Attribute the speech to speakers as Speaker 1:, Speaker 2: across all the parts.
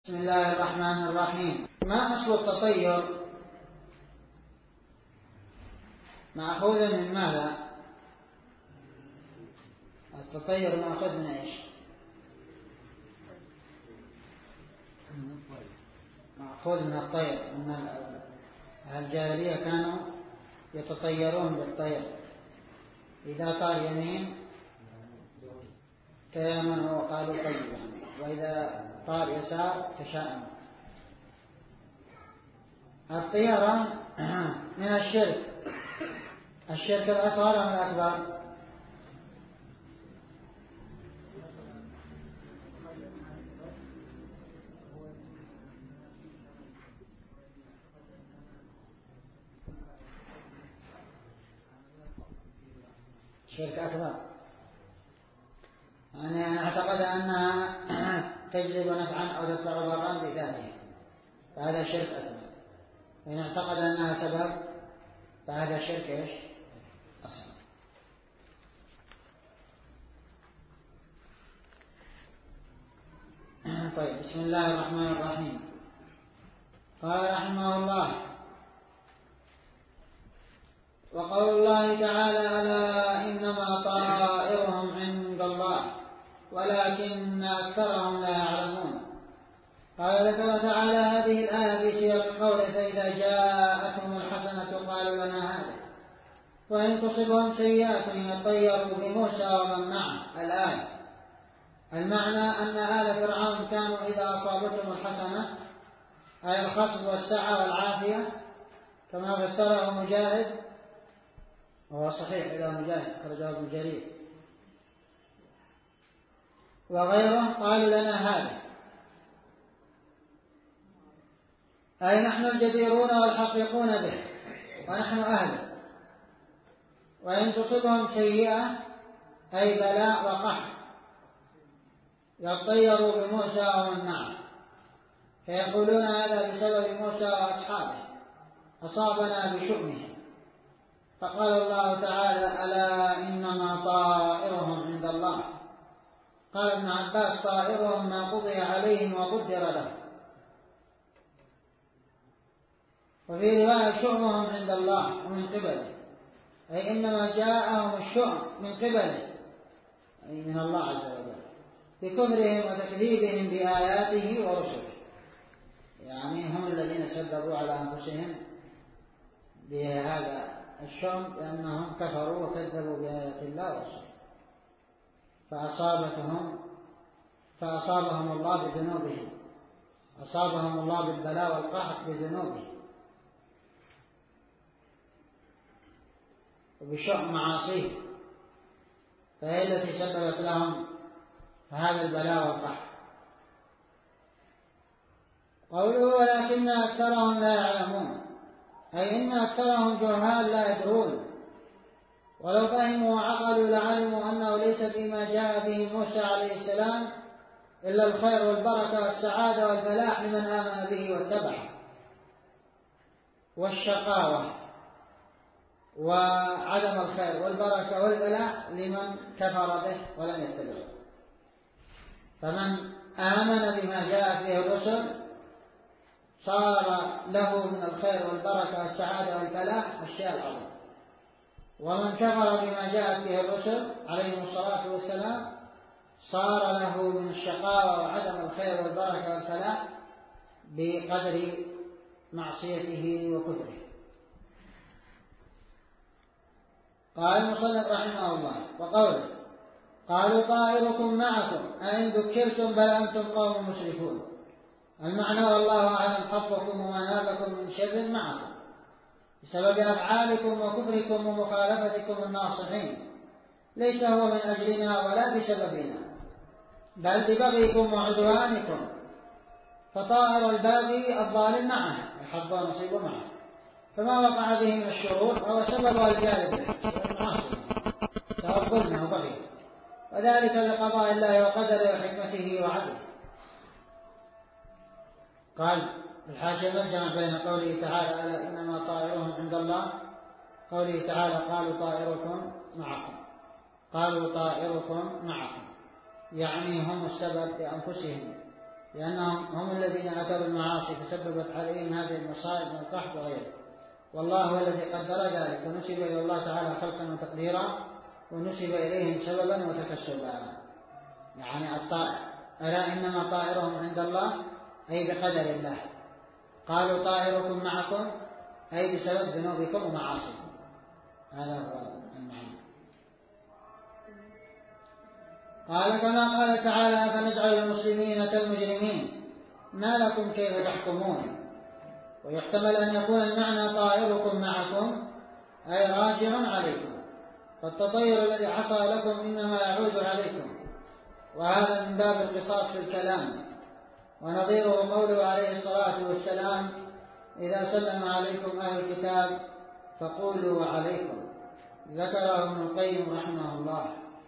Speaker 1: بسم الله الرحمن الرحيم. ما أصل التطير؟ مأخوذ من ماذا؟ التطير مأخوذ من إيش؟ مأخوذ من الطير، أن الجاهلية كانوا يتطيرون بالطير، إذا طار يمين تيامنوا وقالوا طيب، وإذا طار يسار تشاءموا. الطيران من الشرك الأصغر أم الأكبر؟ شرك أكبر، يعني اعتقد أنها تجلب نفعا أو تدفع ضرا بذاتها، فهذا شرك أكبر. وإن اعتقد أنها سبب فهذا شرك إيش؟ أصغر. طيب، بسم الله الرحمن الرحيم. قال رحمه الله: وقول الله تعالى: ألا إنما طائرهم عند الله ولكن أكثرهم لا يعلمون. قال ذكر تعالى هذه الآية في سياق القول: فإذا جاءتهم الحسنة قالوا لنا هذه، وإن تصبهم سيئة يطيروا بموسى ومن معه. الآية المعنى أن آل فرعون كانوا إذا أصابتهم الحسنة، أي الخصب والسعة والعافية، كما فسره مجاهد، وهو صحيح إلى مجاهد خرجه ابن جرير وغيره، قالوا لنا هذه، أي نحن الجديرون والحقيقون به ونحن أهله. وإن تصبهم سيئة أي بلاء وقحط يطيروا بموسى ومن معه، فيقولون هذا بسبب موسى وأصحابه، أصابنا بشؤمه. فقال الله تعالى: ألا إنما طائرهم عند الله. قال ابن عباس: طائرهم ما قضي عليهم وقدر لهم. وفي رواية: شؤمهم عند الله ومن قبله، أي إنما جاءهم الشؤم من قبله، أي من الله عز وجل، بكفرهم وتكذيبهم بآياته ورسله، يعني هم الذين سببوا على أنفسهم بهذا الشؤم، لأنهم كفروا وكذبوا بآيات الله ورسله، فأصابهم الله بذنوبهم، أصابهم الله بالبلاء والقحط بذنوبهم وبشؤم معاصيه، فهي التي سببت لهم هذا البلاء والقحط. قوله: ولكن أكثرهم لا يعلمون، أي إن أكثرهم جهال لا يدرون، ولو فهموا وعقلوا لعلموا أنه ليس فيما جاء به موسى عليه السلام إلا الخير والبركة والسعادة والفلاح لمن آمن به واتبعه، والشقاوة وعدم الخير والبركة والفلاح لمن كفر به ولم يتبعه. فمن آمن بما جاء به الرسل صار له من الخير والبركة والسعادة والفلاح الشيء العظيم، ومن كفر بما جاءت به الرسل عليهم الصلاة والسلام صار له من الشقاوة وعدم الخير والبركة والفلاح بقدر معصيته وكفره. قال المصنف رحمه الله: وقوله: قالوا طائركم معكم، أئن ذكرتم بل أنتم قوم مشركون. المعنى: والله أعلم حظكم ومنابكم من شر معكم بسبب أفعالكم وكفركم ومخالفتكم الناصحين، ليس هو من أجلنا ولا بسببنا، بل ببغيكم وعدوانكم. فطائر الباغي الظالم معه، الحظ ونصيب معه، فما وقع به من الشرور فهو سبب الجالب سواء ظلمه وبغيه، وذلك لقضاء الله وقدره وحكمته وعدله. قال الحاشية: الجمع بين قوله تعالى: ألا إنما طائرهم عند الله، قوله تعالى: قالوا طائركم معكم. قالوا طائركم معكم يعني هم السبب بأنفسهم لأنهم هم الذين أتوا بالمعاصي فسببت عليهم هذه المصائب من القحط وغيره، والله هو الذي قدر ذلك، ونسب إلى الله تعالى خلقا وتقديرا، ونسب إليهم سببا وتكسبا. يعني الطائر، ألا إنما طائرهم عند الله أي بقدر الله. قالوا طائركم معكم أي بسبب ذنوبكم ومعاصيكم، هذا هو المعنى. قال كما قال تعالى فنجعل المسلمين كالمجرمين ما لكم كيف تحكمون. ويحتمل أن يكون المعنى طائركم معكم أي راجع عليكم، فالتطير الذي حصل لكم إنما يعود عليكم، وهذا من باب القصاص في الكلام. ونظيره قوله عليه الصلاة والسلام إذا سلم عليكم أهل الكتاب فقولوا وعليكم، ذكره ابن القيم رحمه الله.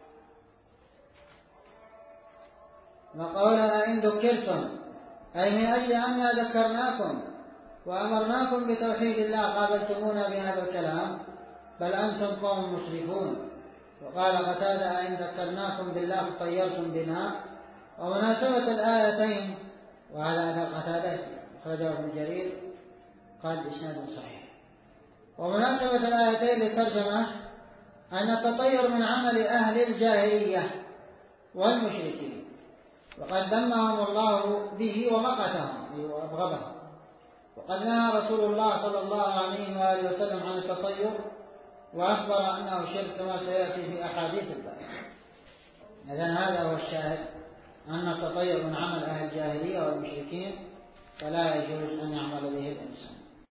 Speaker 1: وقولنا إن ذكرتم أي من أجل أننا ذكرناكم وأمرناكم بتوحيد الله قابلتمونا بهذا الكلام بل أنتم قوم مسرفون. وقال قتادة إن ذكرناكم بالله فطيرتم بنا. ومناسبة الآيتين، وهذا قتادة أخرجه ابن جرير قال بإسناد صحيح. ومناسبة الآيتين للترجمة أن التطير من عمل أهل الجاهلية والمشركين، وقد ذمهم الله به ومقتهم وأبغضهم، وقد نهى رسول الله صلى الله عليه وآله وسلم عن التطير وأخبر أنه شرك كما سيأتي في أحاديث الباب. إذن هذا هو الشاهد، أن التطير من عمل أهل الجاهلية والمشركين فلا يجوز أن يعمل به الإنسان.